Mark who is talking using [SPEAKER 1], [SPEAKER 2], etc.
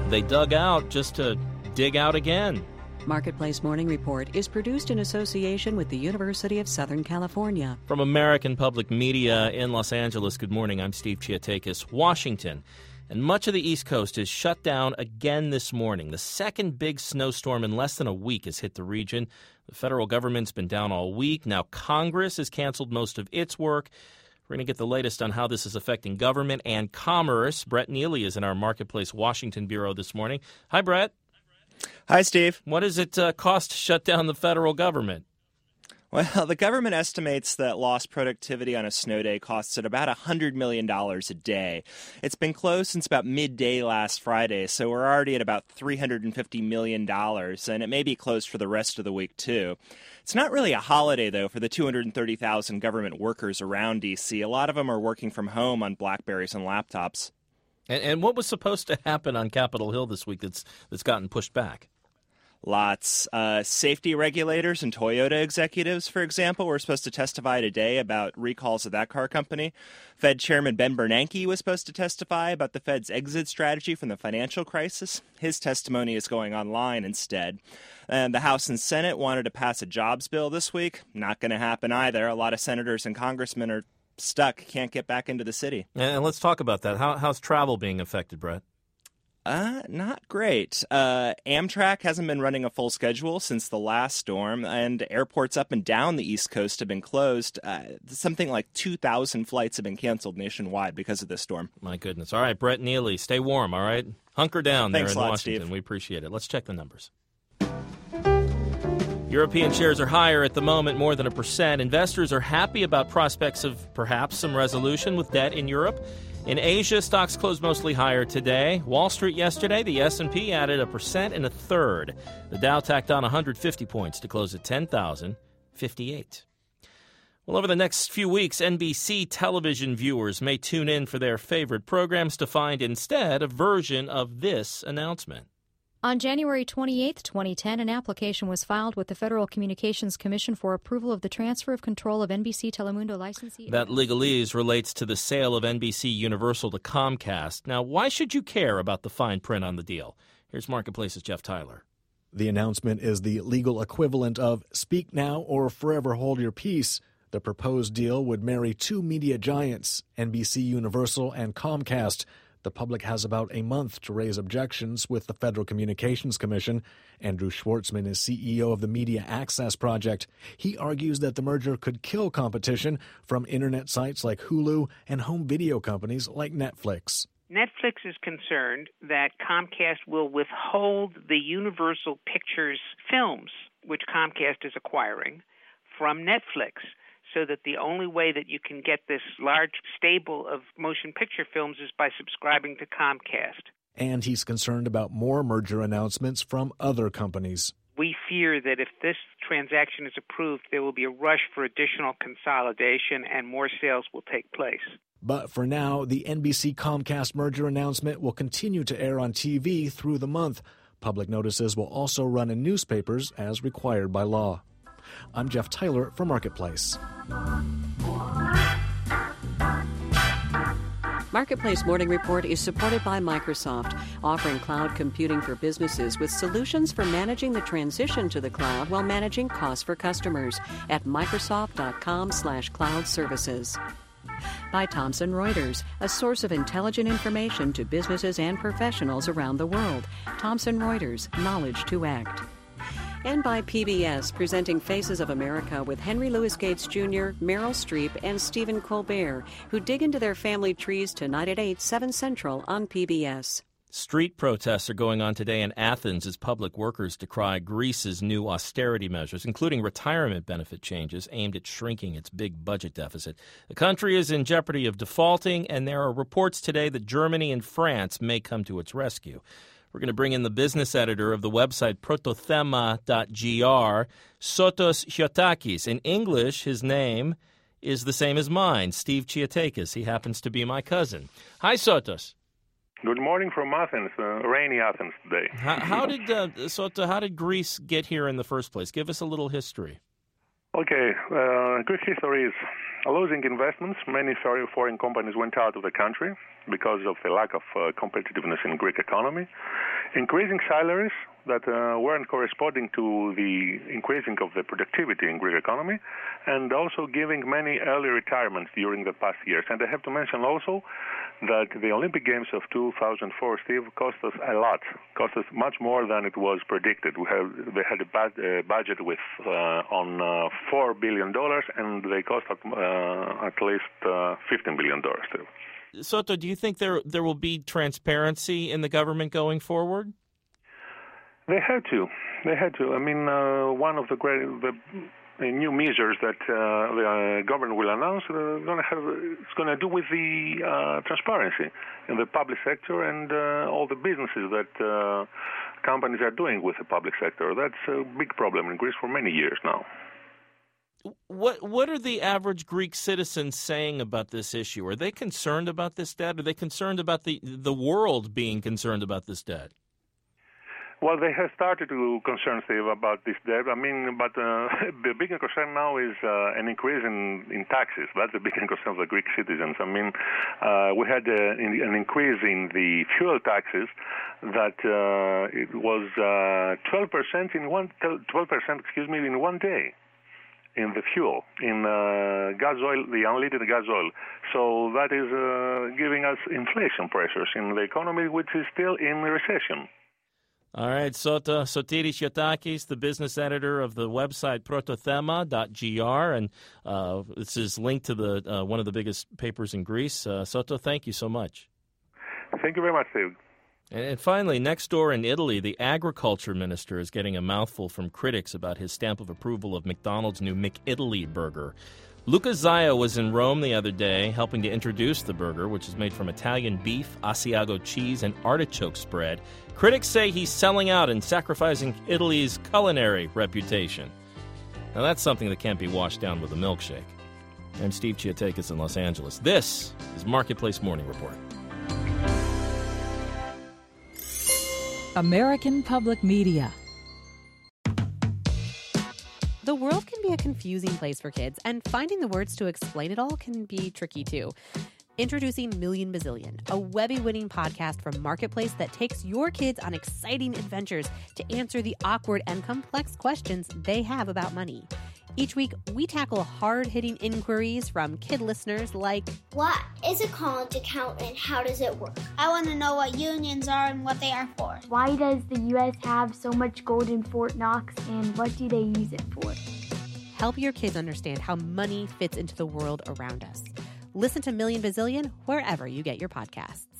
[SPEAKER 1] They dug out just to dig out again.
[SPEAKER 2] Marketplace Morning Report is produced in association with the University of Southern California.
[SPEAKER 1] From American Public Media in Los Angeles, good morning. I'm Steve Chiatakis. Washington and much of the East Coast is shut down again this morning. The second big snowstorm in less than a week has hit the region. The federal government's been down all week. Now Congress has canceled most of its work. We're going to get the latest on how this is affecting government and commerce. Brett Neely is in our Marketplace Washington bureau this morning. Hi, Brett.
[SPEAKER 3] Hi, Steve.
[SPEAKER 1] What does it cost to shut down the federal government?
[SPEAKER 3] Well, the government estimates that lost productivity on a snow day costs at about $100 million a day. It's been closed since about midday last Friday, so we're already at about $350 million, and it may be closed for the rest of the week, too. It's not really a holiday, though, for the 230,000 government workers around D.C. A lot of them are working from home on BlackBerries and laptops.
[SPEAKER 1] And what was supposed to happen on Capitol Hill this week that's gotten pushed back?
[SPEAKER 3] Lots. Safety regulators and Toyota executives, for example, were supposed to testify today about recalls of that car company. Fed Chairman Ben Bernanke was supposed to testify about the Fed's exit strategy from the financial crisis. His testimony is going online instead. And the House and Senate wanted to pass a jobs bill this week. Not going to happen either. A lot of senators and congressmen are stuck, can't get back into the city.
[SPEAKER 1] And let's talk about that. How's travel being affected, Brett?
[SPEAKER 3] Not great. Amtrak hasn't been running a full schedule since the last storm, and airports up and down the East Coast have been closed. Something like 2,000 flights have been canceled nationwide because of this storm.
[SPEAKER 1] My goodness. All right, Brett Neely, stay warm, all right? Hunker down there in
[SPEAKER 3] Washington.
[SPEAKER 1] Steve. We appreciate it. Let's check the numbers. European shares are higher at the moment, more than 1%. Investors are happy about prospects of perhaps some resolution with debt in Europe. In Asia, stocks closed mostly higher today. Wall Street yesterday, the S&P added 1% and a third. The Dow tacked on 150 points to close at 10,058. Well, over the next few weeks, NBC television viewers may tune in for their favorite programs to find instead a version of this announcement.
[SPEAKER 4] On January 28, 2010, an application was filed with the Federal Communications Commission for approval of the transfer of control of NBC Telemundo licensee.
[SPEAKER 1] That legalese relates to the sale of NBC Universal to Comcast. Now, why should you care about the fine print on the deal? Here's Marketplace's Jeff Tyler.
[SPEAKER 5] The announcement is the legal equivalent of speak now or forever hold your peace. The proposed deal would marry two media giants, NBC Universal and Comcast. The public has about a month to raise objections with the Federal Communications Commission. Andrew Schwartzman is CEO of the Media Access Project. He argues that the merger could kill competition from internet sites like Hulu and home video companies like Netflix.
[SPEAKER 6] Netflix is concerned that Comcast will withhold the Universal Pictures films, which Comcast is acquiring, from Netflix, so that the only way that you can get this large stable of motion picture films is by subscribing to Comcast.
[SPEAKER 5] And he's concerned about more merger announcements from other companies.
[SPEAKER 6] We fear that if this transaction is approved, there will be a rush for additional consolidation and more sales will take place.
[SPEAKER 5] But for now, the NBC-Comcast merger announcement will continue to air on TV through the month. Public notices will also run in newspapers as required by law. I'm Jeff Tyler for Marketplace.
[SPEAKER 2] Marketplace Morning Report is supported by Microsoft, offering cloud computing for businesses with solutions for managing the transition to the cloud while managing costs for customers at Microsoft.com/cloud services. By Thomson Reuters, a source of intelligent information to businesses and professionals around the world. Thomson Reuters, knowledge to act. And by PBS, presenting Faces of America with Henry Louis Gates Jr., Meryl Streep, and Stephen Colbert, who dig into their family trees tonight at 8, 7 Central on PBS.
[SPEAKER 1] Street protests are going on today in Athens as public workers decry Greece's new austerity measures, including retirement benefit changes aimed at shrinking its big budget deficit. The country is in jeopardy of defaulting, and there are reports today that Germany and France may come to its rescue. We're going to bring in the business editor of the website protothema.gr, Sotos Chiotakis. In English, his name is the same as mine, Steve Chiatakis. He happens to be my cousin. Hi, Sotos.
[SPEAKER 7] Good morning from Athens, rainy Athens today.
[SPEAKER 1] How did Greece get here in the first place? Give us a little history.
[SPEAKER 7] Okay, Greek history is losing investments. Many foreign companies went out of the country because of the lack of competitiveness in Greek economy, increasing salaries that weren't corresponding to the increasing of the productivity in Greek economy, and also giving many early retirements during the past years. And I have to mention also that the Olympic Games of 2004, Steve, cost us a lot, cost us much more than it was predicted. They had a budget with on $4 billion, and they cost at least $15 billion, Steve.
[SPEAKER 1] Soto, do you think there will be transparency in the government going forward?
[SPEAKER 7] They had to. I mean, one of the new measures that the government will announce it's going to do with the transparency in the public sector and all the businesses that companies are doing with the public sector. That's a big problem in Greece for many years now.
[SPEAKER 1] What are the average Greek citizens saying about this issue? Are they concerned about this debt? Are they concerned about the world being concerned about this debt?
[SPEAKER 7] Well, they have started to concern, Steve, about this debt. I mean, but the bigger concern now is an increase in taxes. That's the bigger concern of the Greek citizens. I mean, we had an increase in the fuel taxes that it was 12% in one day in the fuel, in gas oil, the unleaded gas oil. So that is giving us inflation pressures in the economy, which is still in recession.
[SPEAKER 1] All right, Sotiris Yotakis, the business editor of the website protothema.gr, and this is linked to the one of the biggest papers in Greece. Soto, thank you so much.
[SPEAKER 7] Thank you very much, Steve.
[SPEAKER 1] And finally, next door in Italy, the agriculture minister is getting a mouthful from critics about his stamp of approval of McDonald's new McItaly burger. Luca Zaia was in Rome the other day helping to introduce the burger, which is made from Italian beef, Asiago cheese, and artichoke spread. Critics say he's selling out and sacrificing Italy's culinary reputation. Now, that's something that can't be washed down with a milkshake. I'm Steve Chiatakis in Los Angeles. This is Marketplace Morning Report.
[SPEAKER 8] American Public Media.
[SPEAKER 9] The world can be a confusing place for kids, and finding the words to explain it all can be tricky too. Introducing Million Bazillion, a Webby-winning podcast from Marketplace that takes your kids on exciting adventures to answer the awkward and complex questions they have about money. Each week, we tackle hard-hitting inquiries from kid listeners like,
[SPEAKER 10] what is a college account and how does it work?
[SPEAKER 11] I want to know what unions are and what they are for.
[SPEAKER 12] Why does the U.S. have so much gold in Fort Knox and what do they use it for?
[SPEAKER 9] Help your kids understand how money fits into the world around us. Listen to Million Bazillion wherever you get your podcasts.